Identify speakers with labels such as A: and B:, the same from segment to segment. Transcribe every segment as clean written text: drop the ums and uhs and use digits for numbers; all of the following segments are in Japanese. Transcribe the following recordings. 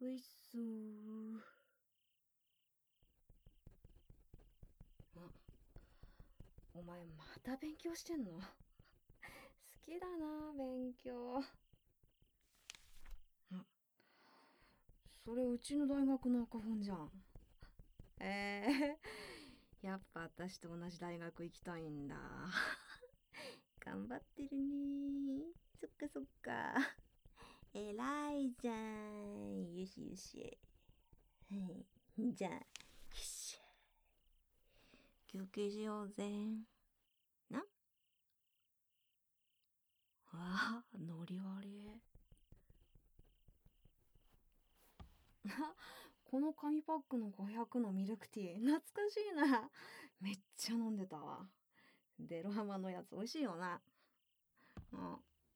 A: おいしそう。お前また勉強してんの？好きだな、勉強。それうちの大学の赤本じゃん。やっぱ私と同じ大学行きたいんだ。頑張ってるね。そっかそっか。偉いじゃん。よしよし。はい。じゃあ、よし。休憩しようぜ。な？わあ、ノリ悪い。この紙パックの500のミルクティー、懐かしいな。めっちゃ飲んでたわ。デロハマのやつ美味しいよな。うん。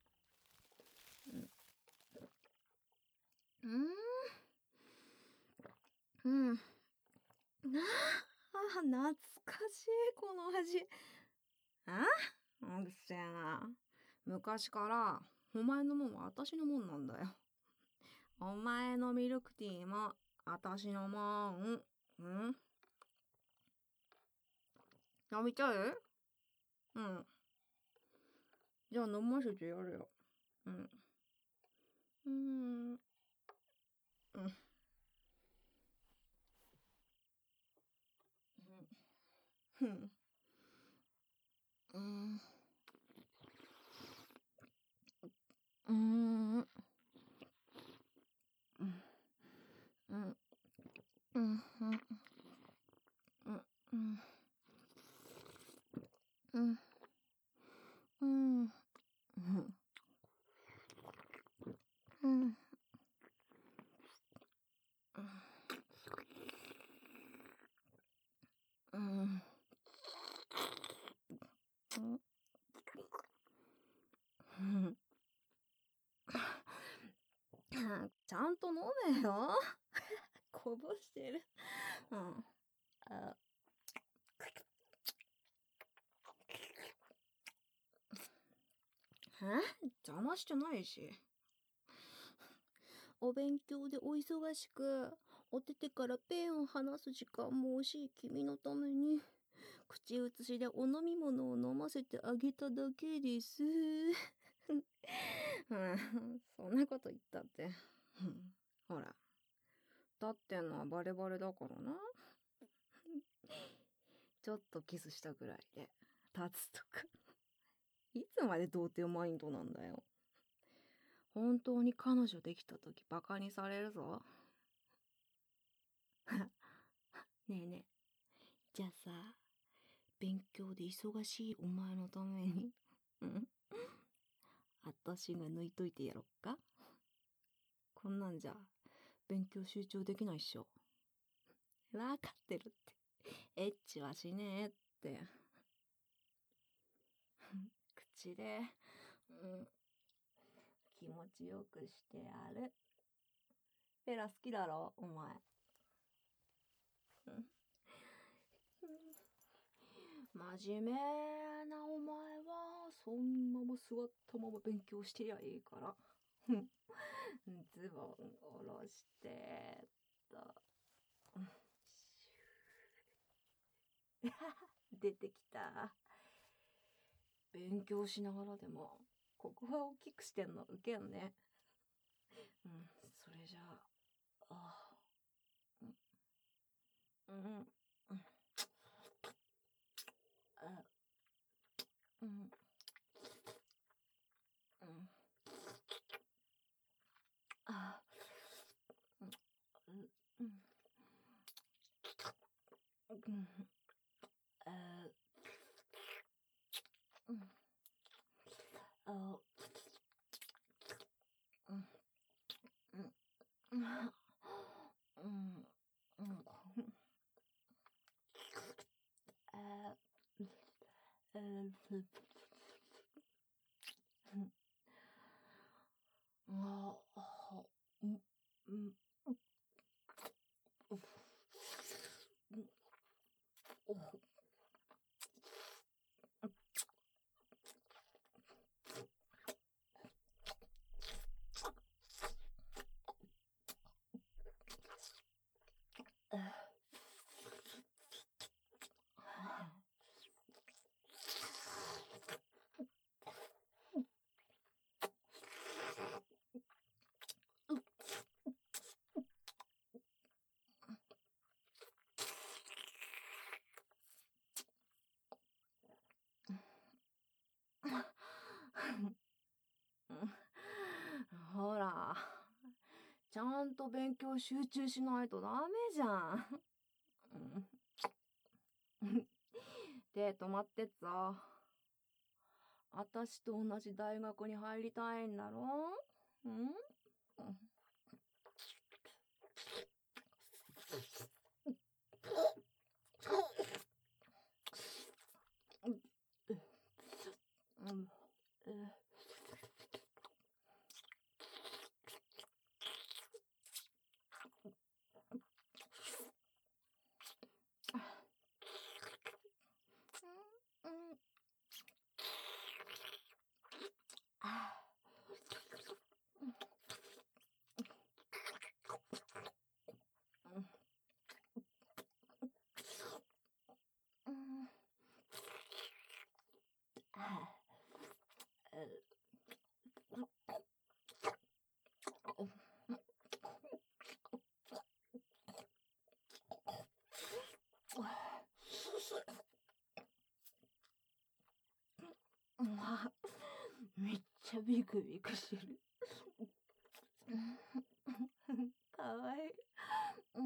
A: うん。ああ、懐かしい、この味。うるせえな。昔から、お前のもんは私のもんなんだよ。お前のミルクティーも、私のもん。飲みたい？うん。じゃあ飲ませてやるよ。うん。うん。うん。うん。うん。うん。うん。うん。うん。うん。うん。うん。うん。うん。うん。ちゃんと飲めよ。こぼしてる。うん。邪魔してないし。お勉強でお忙しく、おててからペンを離す時間も惜しい君のために、口移しでお飲み物を飲ませてあげただけです。そんなこと言ったって。ほら、立ってんのはバレバレだからな。ちょっとキスしたぐらいで、立つとか。いつまで童貞マインドなんだよ。本当に彼女できた時バカにされるぞ。ねえねえ、じゃあさ、勉強で忙しいお前のために、私が抜いといてやろっか。こんなんじゃ、勉強集中できないっしょ。わかってるって。エッチはしねえって。口で、気持ちよくしてやる。ペラ好きだろ、お前。真面目なお前は、そんまま座ったまま勉強してりゃいいから。ズボン下ろしてと。出てきた。勉強しながらでも、ここは大きくしてんのウケんね。それじゃあ、うん。うん。あ、うん。うん。うん。あ、うん。あ、うん。うん。うん。うん。うん。あ、 ちゃんと勉強集中しないとダメじゃん。うん。手止まってっぞ。あたしと同じ大学に入りたいんだろ？うん。うん。めっちゃビクビクしてる。かわいい。うん。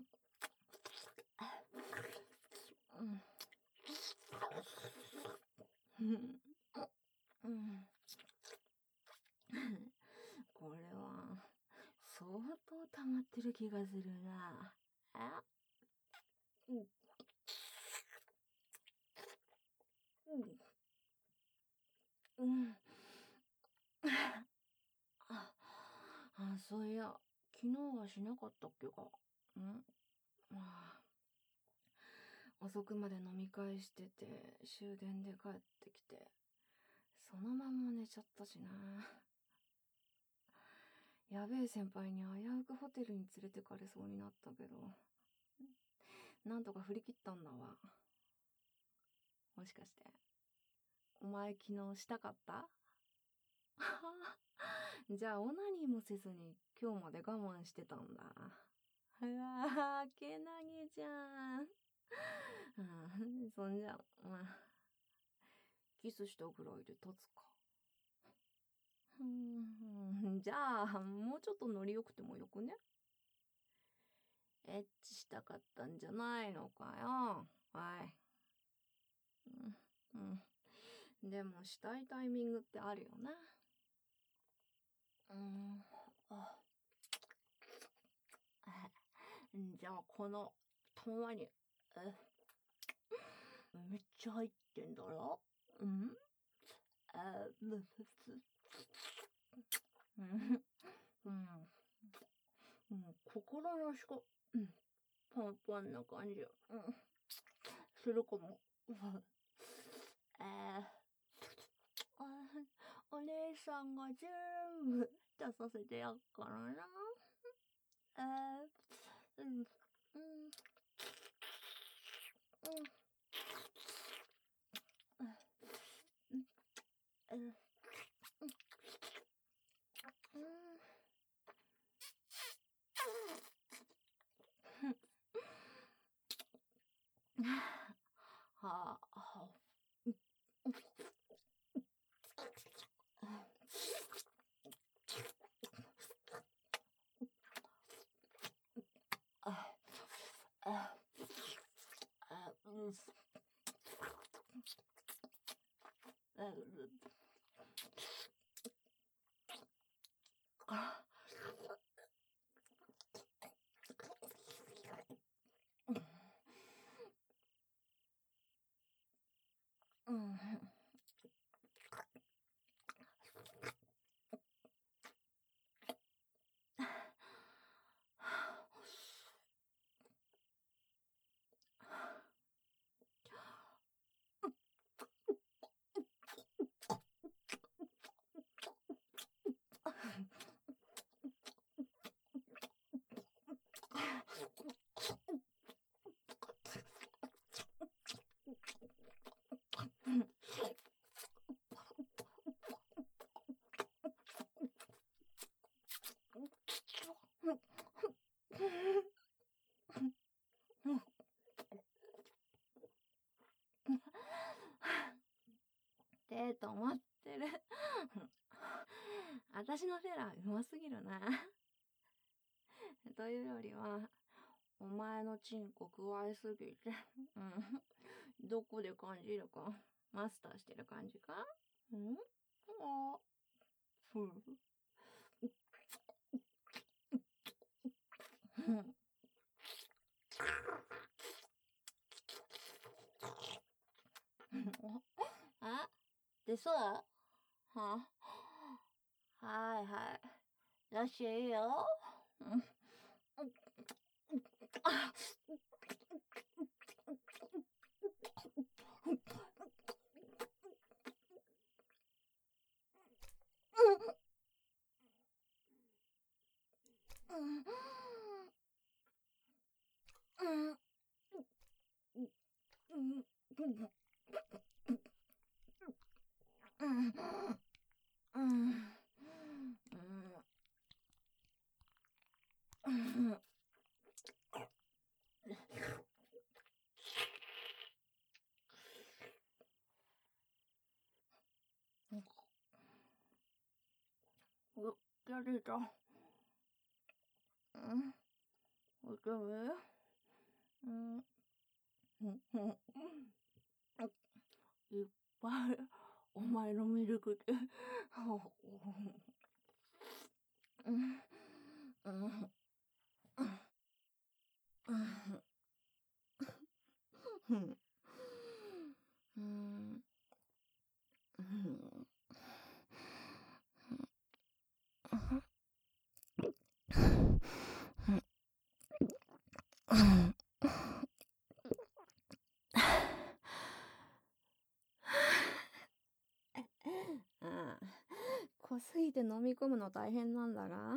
A: これは相当溜まってる気がするな。あ、うん。うん。そういや、昨日はしなかったっけか。あ遅くまで飲み会してて、終電で帰ってきて、そのまんま寝ちゃったしな。やべえ先輩に危うくホテルに連れてかれそうになったけど、なんとか振り切ったんだわ。もしかして、お前昨日したかった？じゃあオナニーもせずに今日まで我慢してたんだ。うわー、けなげじゃん。そんじゃ、まあ、キスしたぐらいで立つか。じゃあ、もうちょっとノリ良くてもよくね？エッチしたかったんじゃないのかよ。はい。でも、したいタイミングってあるよな。じゃあ、この、たまに、めっちゃ入ってんだろ？心の底、パンパンな感じ、するかも。お姉さんが全部出させてやっからな。うん。はあ。手止まってる。私のフェラーうますぎるな。 というよりは、お前のチンコくわえすぎて、どこで感じるか、マスターしてる感じか？あ、ふう。あ、でそう？ははいはい。よし、いいよ。やれた。お茶上いっぱいお前のミルクで。濃すぎて飲み込むの大変なんだが。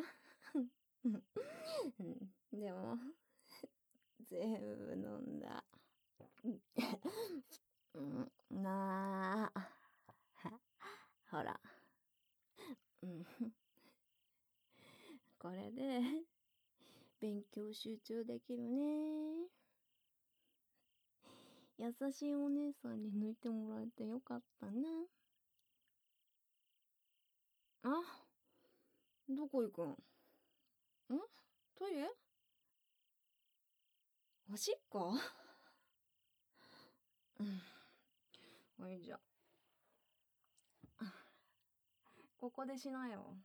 A: でも、全部飲んだ。なあ。ほら。これで、勉強集中できるね。優しいお姉さんに抜いてもらえてよかったな。あ、どこ行くん？トイレ？おしっこ？おいじゃ。ここでしなよ。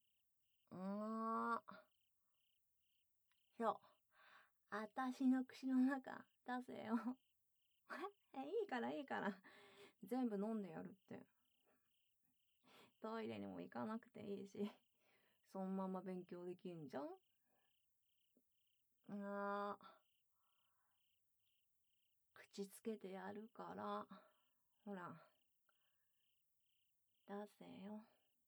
A: そう。あたしの口の中出せよ。いいからいいから。全部飲んでやるって。トイレにも行かなくていいし、そのまま勉強できんじゃん。口つけてやるから。ほら。出せよ。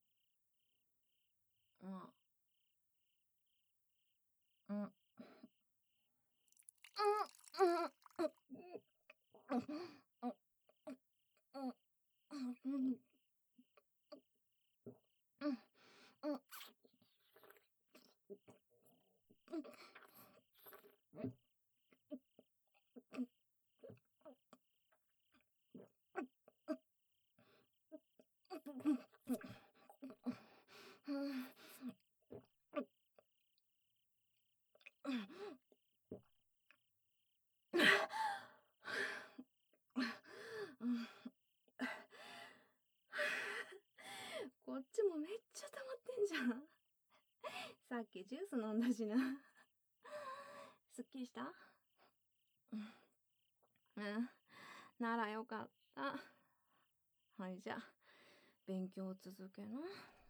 A: こっちもめっちゃ溜まってんじゃん。さっきジュース飲んだしな。すっきりした？ならよかった。はいじゃあ、勉強続けな。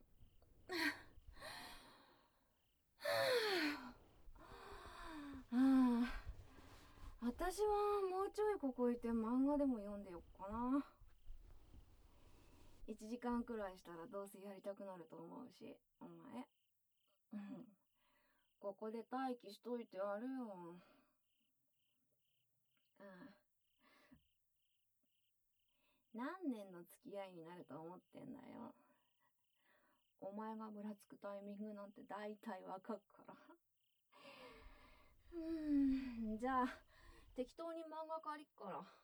A: 私はもうちょいここいて漫画でも読んでよっかな。1時間くらいしたらどうせやりたくなると思うし、お前。ここで待機しといてやるよ。何年の付き合いになると思ってんだよ。お前がぶらつくタイミングなんて大体わかっから。じゃあ、適当に漫画借りっから。